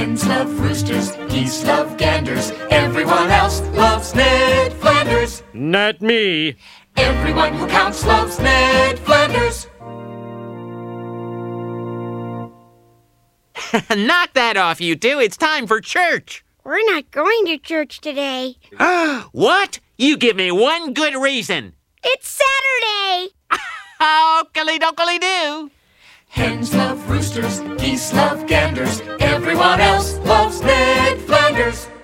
Hens love roosters, geese love ganders. Everyone else loves Ned Flanders. Not me. Everyone who counts loves Ned Flanders. Knock that off, you two. It's time for church. We're not going to church today. What? You give me one good reason. It's Saturday. Okily-dokily-do. Hens love roosters, geese love ganders. Everyone else loves Ned Flanders.